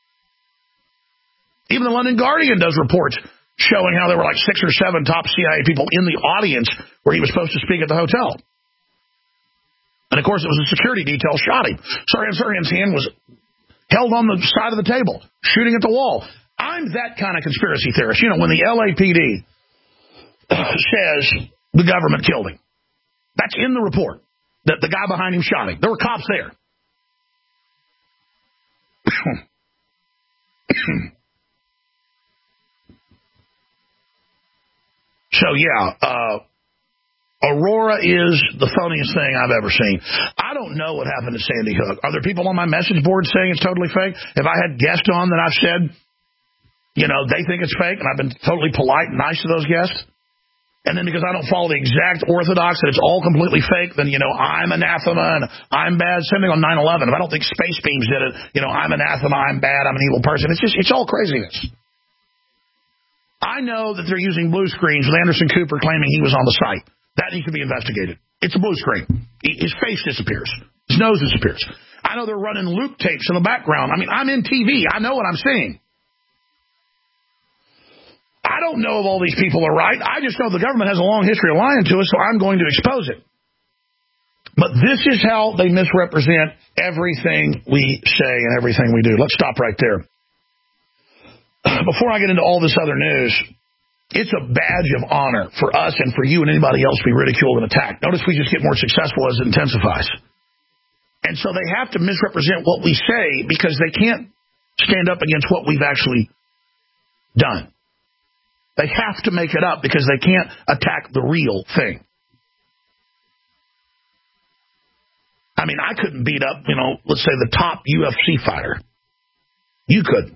Even the London Guardian does reports showing how there were like six or seven top C I A people in the audience where he was supposed to speak at the hotel. And, of course, it was a security detail shot him. Sirhan Sirhan's hand was held on the side of the table, shooting at the wall. I'm that kind of conspiracy theorist. You know, when the L A P D says the government killed him, that's in the report, that the guy behind him shot him. There were cops there. So, yeah, uh, Aurora is the funniest thing I've ever seen. I don't know what happened to Sandy Hook. Are there people on my message board saying it's totally fake? If I had guests on that I've said, you know, they think it's fake, and I've been totally polite and nice to those guests, and then because I don't follow the exact orthodox that it's all completely fake, then, you know, I'm anathema and I'm bad. Same thing on nine eleven. If I don't think Space Beams did it, you know, I'm anathema, I'm bad, I'm an evil person. It's just, it's all craziness. I know that they're using blue screens with Anderson Cooper claiming he was on the site. That needs to be investigated. It's a blue screen. His face disappears. His nose disappears. I know they're running loop tapes in the background. I mean, I'm in T V. I know what I'm seeing. I don't know if all these people are right. I just know the government has a long history of lying to us, so I'm going to expose it. But this is how they misrepresent everything we say and everything we do. Let's stop right there. before I get into all this other news, it's a badge of honor for us and for you and anybody else to be ridiculed and attacked. Notice we just get more successful as it intensifies. And so they have to misrepresent what we say because they can't stand up against what we've actually done. They have to make it up because they can't attack the real thing. I mean, I couldn't beat up, you know, let's say the top U F C fighter. You couldn't.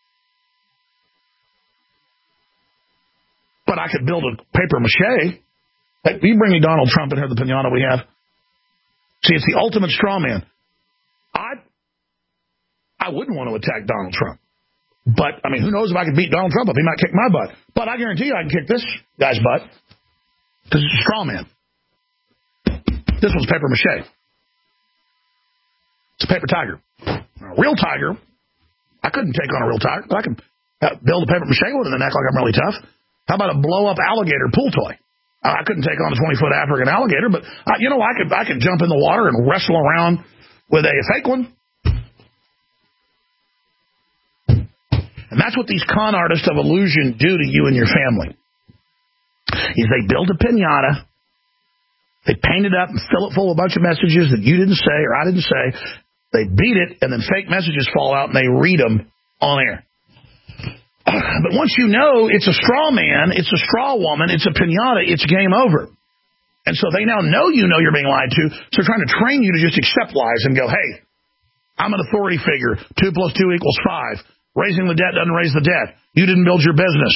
But I could build a paper mache. Hey, you bring me Donald Trump in here, the pinata we have. See, it's the ultimate straw man. I, I wouldn't want to attack Donald Trump. But, I mean, who knows if I could beat Donald Trump up? He might kick my butt. But I guarantee you I can kick this guy's butt because it's a straw man. This one's paper mache. It's a paper tiger. A real tiger, I couldn't take on a real tiger, but I can build a paper mache with it in the neck like I'm really tough. How about a blow-up alligator pool toy? I couldn't take on a twenty-foot African alligator, but, I, you know, I could I could jump in the water and wrestle around with a fake one. And that's what these con artists of illusion do to you and your family, is they build a pinata, they paint it up and fill it full of a bunch of messages that you didn't say or I didn't say. They beat it, and then fake messages fall out, and they read them on air. But once you know it's a straw man, it's a straw woman, it's a pinata, it's game over. And so they now know you know you're being lied to, so they're trying to train you to just accept lies and go, hey, I'm an authority figure. Two plus two equals five. Raising the debt doesn't raise the debt. You didn't build your business.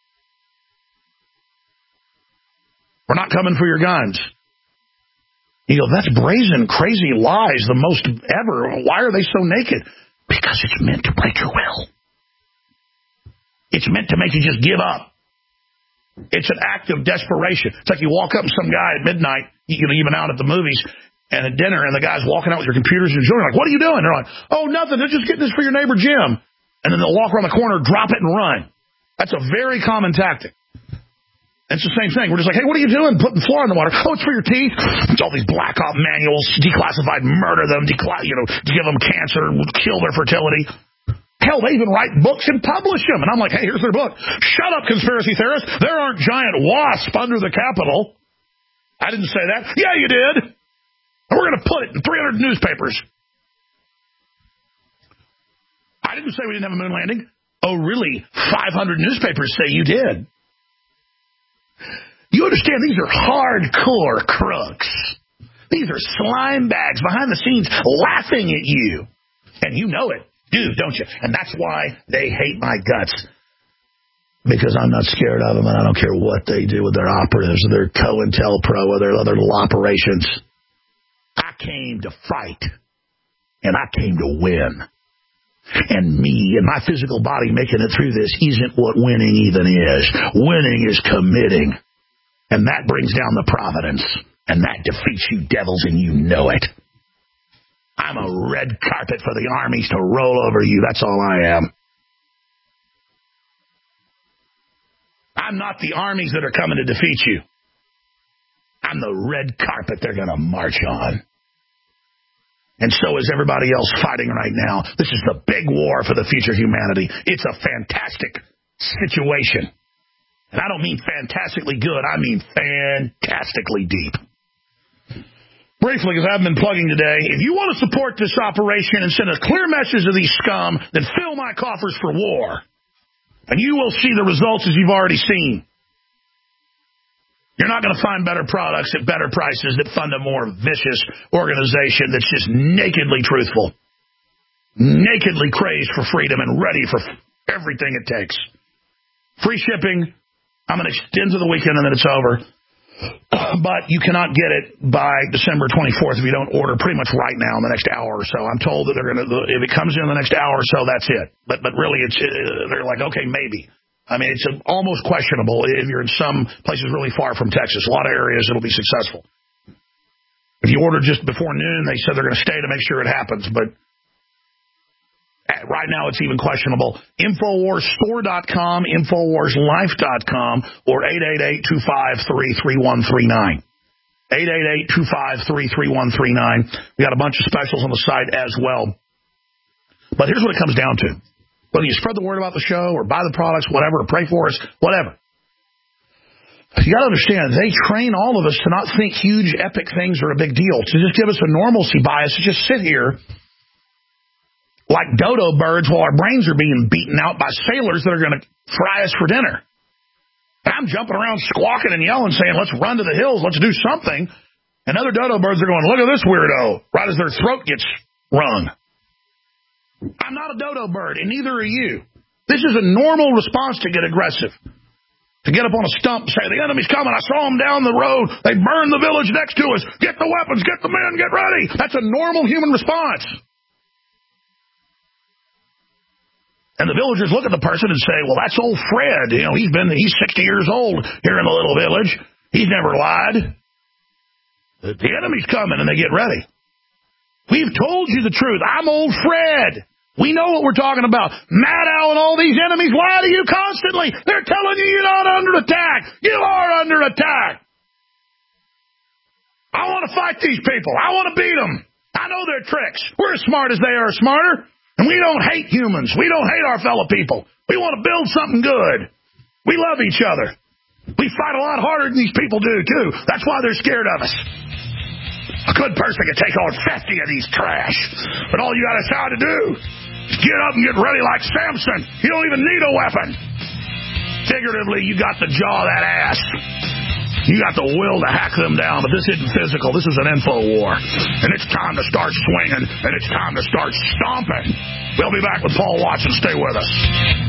We're not coming for your guns. You go, that's brazen, crazy lies, the most ever. Why are they so naked? Because it's meant to break your will. It's meant to make you just give up. It's an act of desperation. It's like you walk up to some guy at midnight, you know, you've been out at the movies and at dinner, and the guy's walking out with your computers and you're like, what are you doing? They're like, oh, nothing. They're just getting this for your neighbor Jim. And then they'll walk around the corner, drop it, and run. That's a very common tactic. It's the same thing. We're just like, hey, what are you doing? Putting flour in the water. Oh, it's for your teeth. It's all these black op manuals, declassified, murder them, decla- you know, give them cancer, kill their fertility. Hell, they even write books and publish them. And I'm like, hey, here's their book. Shut up, conspiracy theorists. There aren't giant wasps under the Capitol. I didn't say that. Yeah, you did. And we're going to put it in three hundred newspapers. I didn't say we didn't have a moon landing. Oh, really? five hundred newspapers say you did. You understand, these are hardcore crooks. These are slime bags behind the scenes laughing at you. And you know it, do, don't you? And that's why they hate my guts. Because I'm not scared of them, and I don't care what they do with their operatives, or their COINTELPRO, or their other little operations. I came to fight, and I came to win. And me and my physical body making it through this isn't what winning even is. Winning is committing. And that brings down the providence. And that defeats you devils, and you know it. I'm a red carpet for the armies to roll over you. That's all I am. I'm not the armies that are coming to defeat you. I'm the red carpet they're going to march on. And so is everybody else fighting right now. This is the big war for the future of humanity. It's a fantastic situation. And I don't mean fantastically good. I mean fantastically deep. Briefly, because I've been plugging today, if you want to support this operation and send a clear message to these scum, then fill my coffers for war. And you will see the results as you've already seen. You're not going to find better products at better prices that fund a more vicious organization that's just nakedly truthful, nakedly crazed for freedom and ready for everything it takes. Free shipping. I'm going to extend to the weekend and then it's over. But you cannot get it by December twenty-fourth if you don't order pretty much right now in the next hour or so. I'm told that they're going to, if it comes in the next hour or so, that's it. But but really, it's they're like, okay, maybe. I mean, it's almost questionable if you're in some places really far from Texas. A lot of areas it'll be successful. If you order just before noon, they said they're going to stay to make sure it happens. But right now, it's even questionable. Infowars store dot com, Infowars life dot com, or eight eight eight, two five three, three one three nine. eight eight eight, two five three, three one three nine. We got a bunch of specials on the site as well. But here's what it comes down to. Whether you spread the word about the show or buy the products, whatever, or pray for us, whatever. You got to understand, they train all of us to not think huge, epic things are a big deal, to just give us a normalcy bias, to just sit here like dodo birds while our brains are being beaten out by sailors that are going to fry us for dinner. I'm jumping around squawking and yelling, saying, let's run to the hills, let's do something. And other dodo birds are going, look at this weirdo, right as their throat gets wrung. I'm not a dodo bird, and neither are you. This is a normal response to get aggressive. To get up on a stump and say, the enemy's coming, I saw them down the road, they burned the village next to us, get the weapons, get the men, get ready. That's a normal human response. And the villagers look at the person and say, well, that's old Fred. You know, he's been, he's sixty years old here in the little village. He's never lied. The enemy's coming, and they get ready. We've told you the truth. I'm old Fred. We know what we're talking about. Matt Al and all these enemies lie to you constantly. They're telling you you're not under attack. You are under attack. I want to fight these people. I want to beat them. I know their tricks. We're as smart as they are smarter. And we don't hate humans. We don't hate our fellow people. We want to build something good. We love each other. We fight a lot harder than these people do, too. That's why they're scared of us. A good person can take on fifty of these trash. But all you got to try to do is get up and get ready like Samson. You don't even need a weapon. Figuratively, you got to jaw that ass. You got the will to hack them down, but this isn't physical. This is an info war. And it's time to start swinging, and it's time to start stomping. We'll be back with Paul Watson. Stay with us.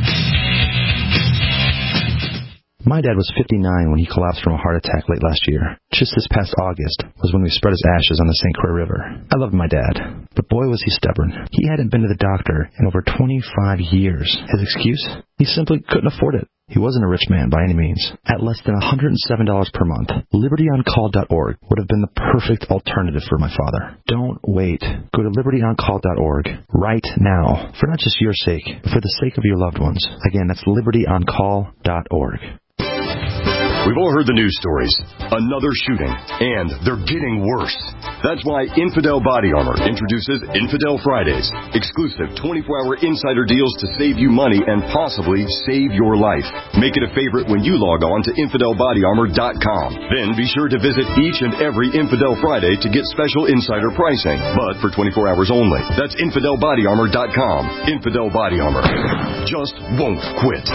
My dad was fifty-nine when he collapsed from a heart attack late last year. Just this past August was when we spread his ashes on the Saint Croix River. I loved my dad, but boy was he stubborn. He hadn't been to the doctor in over twenty-five years. His excuse? He simply couldn't afford it. He wasn't a rich man by any means. At less than one hundred seven dollars per month, liberty on call dot org would have been the perfect alternative for my father. Don't wait. Go to liberty on call dot org right now, for not just your sake, but for the sake of your loved ones. Again, that's liberty on call dot org. We've all heard the news stories. Another shooting, and they're getting worse. That's why Infidel Body Armor introduces Infidel Fridays, exclusive twenty-four hour insider deals to save you money and possibly save your life. Make it a favorite when you log on to infidel body armor dot com. Then be sure to visit each and every Infidel Friday to get special insider pricing, but for twenty-four hours only. That's infidel body armor dot com. Infidel Body Armor just won't quit.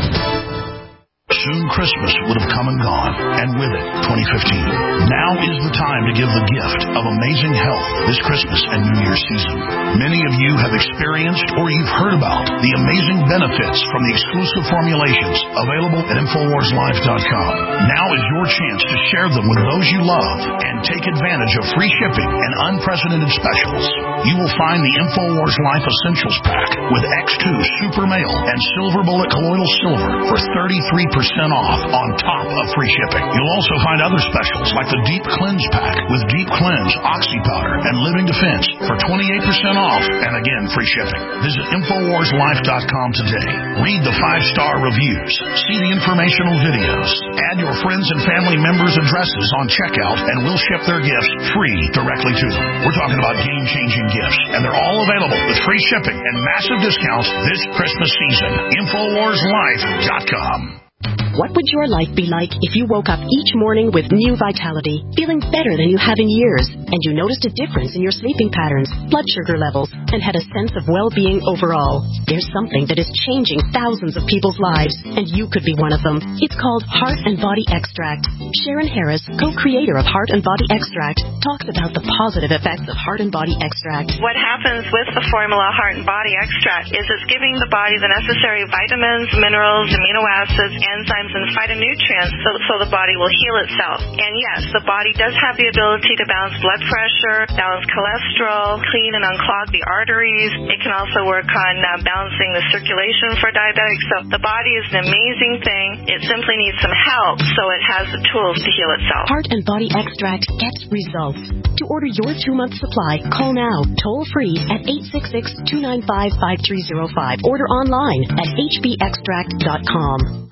Soon Christmas would have come and gone, and with it, twenty fifteen. Now is the time to give the gift of amazing health this Christmas and New Year's season. Many of you have experienced or you've heard about the amazing benefits from the exclusive formulations available at infowars life dot com. Now is your chance to share them with those you love and take advantage of free shipping and unprecedented specials. You will find the InfoWars Life Essentials Pack with X two Super Male and Silver Bullet Colloidal Silver for thirty-three percent off on top of free shipping. You'll also find other specials like the Deep Cleanse Pack with Deep Cleanse, Oxy Powder, and Living Defense for twenty-eight percent off, and again, free shipping. Visit infowars life dot com today. Read the five-star reviews. See the informational videos. Add your friends and family members' addresses on checkout, and we'll ship their gifts free directly to them. We're talking about game-changing gifts, and they're all available with free shipping and massive discounts this Christmas season. infowars life dot com. What would your life be like if you woke up each morning with new vitality, feeling better than you have in years, and you noticed a difference in your sleeping patterns, blood sugar levels, and had a sense of well-being overall? There's something that is changing thousands of people's lives, and you could be one of them. It's called Heart and Body Extract. Sharon Harris, co-creator of Heart and Body Extract, talks about the positive effects of Heart and Body Extract. What happens with the formula Heart and Body Extract is it's giving the body the necessary vitamins, minerals, amino acids, enzymes, and phytonutrients so, so the body will heal itself. And yes, the body does have the ability to balance blood pressure, balance cholesterol, clean and unclog the arteries. It can also work on uh, balancing the circulation for diabetics. So the body is an amazing thing. It simply needs some help so it has the tools to heal itself. Heart and Body Extract gets results. To order your two-month supply, call now, toll-free at eight six six, two nine five, five three zero five. Order online at h b extract dot com.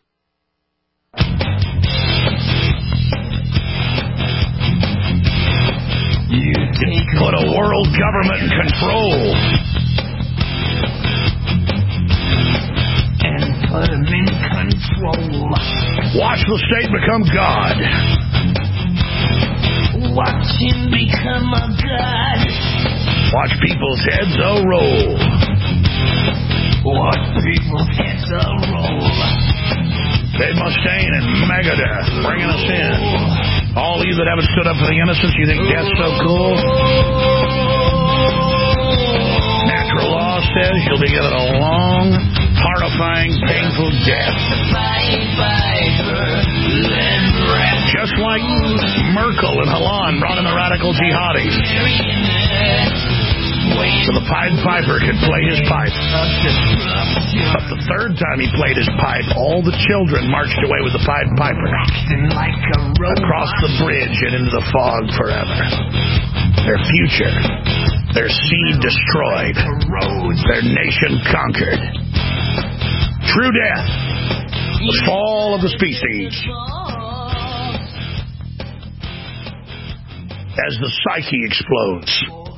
You put a world government in control. put him in control. Watch the state become God. Watch him become a god. Watch people's heads a roll. Watch people's heads a roll. Dave Mustaine and Megadeth bringing us in. All of you that haven't stood up for the innocents, you think death's so cool? Natural law says you'll be given a long, horrifying, painful death. Just like Merkel and Halan brought in the radical jihadis. So the Pied Piper could play his pipe. But the third time he played his pipe, all the children marched away with the Pied Piper. Across the bridge and into the fog forever. Their future, their seed destroyed, their nation conquered. True death, the fall of the species. As the psyche explodes.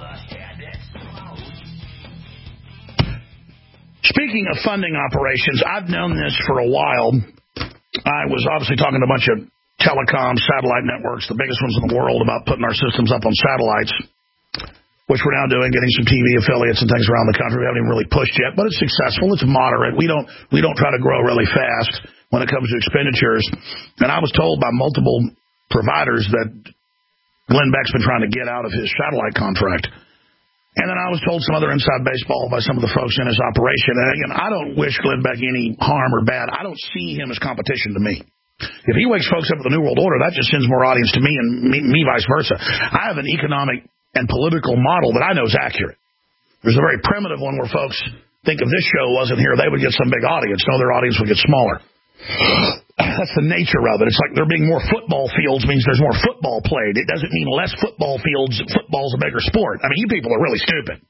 Speaking of funding operations, I've known this for a while. I was obviously talking to a bunch of telecom satellite networks, the biggest ones in the world, about putting our systems up on satellites, which we're now doing, getting some T V affiliates and things around the country. We haven't even really pushed yet, but it's successful. It's moderate. We don't we don't try to grow really fast when it comes to expenditures. And I was told by multiple providers that Glenn Beck's been trying to get out of his satellite contract. And then I was told some other inside baseball by some of the folks in his operation. And again, I don't wish Glenn Beck any harm or bad. I don't see him as competition to me. If he wakes folks up with the New World Order, that just sends more audience to me and me, me vice versa. I have an economic and political model that I know is accurate. There's a very primitive one where folks think if this show wasn't here, they would get some big audience. No, their audience would get smaller. That's the nature of it. It's like there being more football fields means there's more football played. It doesn't mean less football fields. Football's a bigger sport. I mean, you people are really stupid.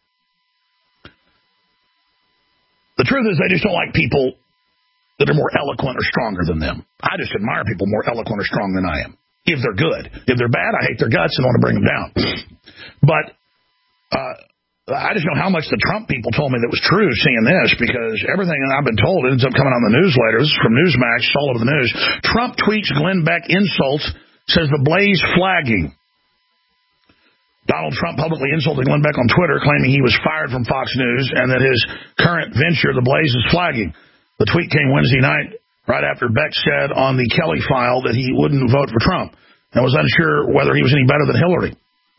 The truth is they just don't like people that are more eloquent or stronger than them. I just admire people more eloquent or strong than I am. If they're good. If they're bad, I hate their guts and want to bring them down. But uh, I just know how much the Trump people told me that was true seeing this, because everything that I've been told ends up coming on the newsletters from Newsmax, all over the news. Trump tweets Glenn Beck insults, says the Blaze flagging. Donald Trump publicly insulted Glenn Beck on Twitter, claiming he was fired from Fox News and that his current venture, the Blaze, is flagging. The tweet came Wednesday night, right after Beck said on the Kelly file that he wouldn't vote for Trump and was unsure whether he was any better than Hillary.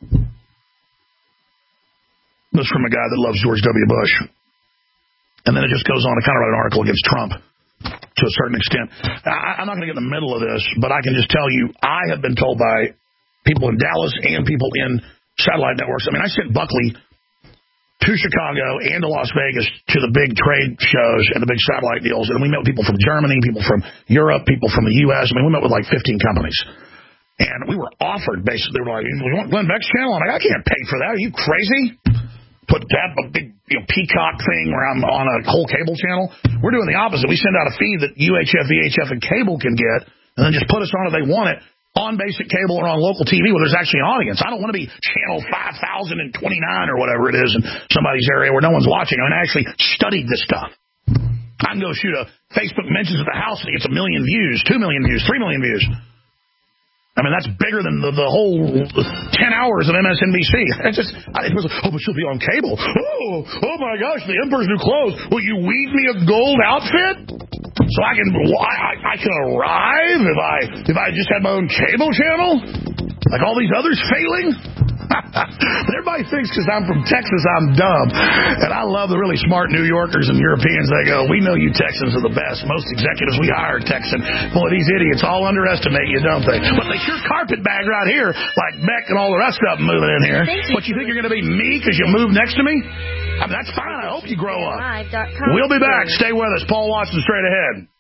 This is from a guy that loves George W. Bush. And then it just goes on to kind of write an article against Trump to a certain extent. I, I'm not going to get in the middle of this, but I can just tell you, I have been told by people in Dallas and people in satellite networks. I mean, I sent Buckley to Chicago and to Las Vegas to the big trade shows and the big satellite deals. And we met with people from Germany, people from Europe, people from the U S. I mean, we met with like fifteen companies. And we were offered, basically, they were like, you want Glenn Beck's channel? I'm like, I can't pay for that. Are you crazy? Put that a big you know, peacock thing where I'm on a whole cable channel. We're doing the opposite. We send out a feed that U H F, V H F, and cable can get, and then just put us on if they want it on basic cable or on local T V where there's actually an audience. I don't want to be channel five thousand twenty-nine or whatever it is in somebody's area where no one's watching. I mean, I actually studied this stuff. I can go shoot a Facebook mentions at the house and it gets a million views, two million views, three million views. I mean, that's bigger than the, the whole ten hours of M S N B C. I just, I, it was, oh, but she'll be on cable. Oh, oh my gosh, the Emperor's New Clothes. Will you weave me a gold outfit so I can, I, I can arrive if I, if I just had my own cable channel? Like all these others failing? Everybody thinks because I'm from Texas I'm dumb. And I love the really smart New Yorkers and Europeans. They go, we know you Texans are the best. Most executives we hire are Texan. Boy, these idiots all underestimate you, don't they? But they sure carpetbag right here, like Beck and all the rest of them moving in here. What, you think you're going to be me because you moved next to me? I mean, that's fine. I hope you grow up. We'll be back. Stay with us. Paul Watson straight ahead.